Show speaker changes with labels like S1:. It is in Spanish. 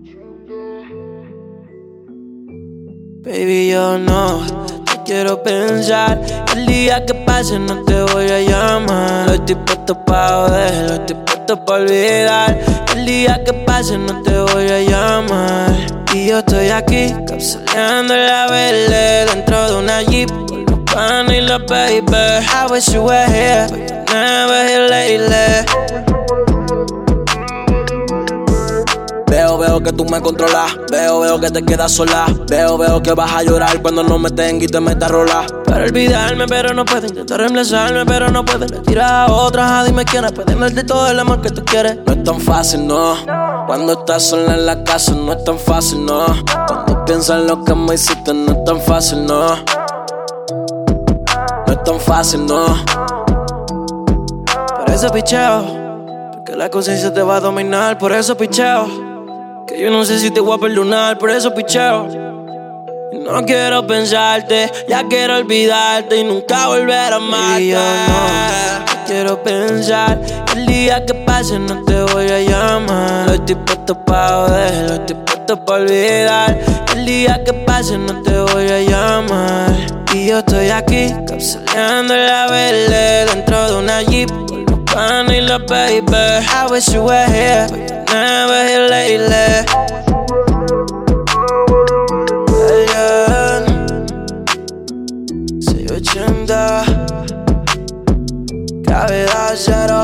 S1: Baby, yo no te quiero pensar. El día que pase no te voy a llamar. Estoy puesto pa' joder, estoy puesto pa' olvidar. El día que pase no te voy a llamar. Y yo estoy aquí, capsuleando la verde dentro de una Jeep con los panas y la baby. I wish you were here, but you're never here lately.
S2: Veo que tú me controlas. Veo que te quedas sola. Veo que vas a llorar cuando no me tenga y te metas a rolar.
S1: Para olvidarme, pero no puedes. Intentar reemplazarme, pero no puedes. Le tiras a otras, dime quiénes pueden darte todo el amor que tú quieres.
S2: No es tan fácil, no. Cuando estás sola en la casa, no es tan fácil, no. Cuando piensas en lo que me hiciste, no es tan fácil, no. No es tan fácil, no.
S1: Por eso picheo, porque la conciencia te va a dominar. Por eso picheo, que yo no sé si te voy a perdonar. Por eso picheo. No quiero pensarte, ya quiero olvidarte y nunca volver a amarte. Y yo no te quiero pensar. El día que pase no te voy a llamar. Estoy puesto pa' joder, estoy puesto pa' olvidar. El día que pase no te voy a llamar. Y yo estoy aquí, capsuleando la verde dentro de una Jeep con los panas y la baby. I wish you were here, but you're never here lately. 680 gravedad cero.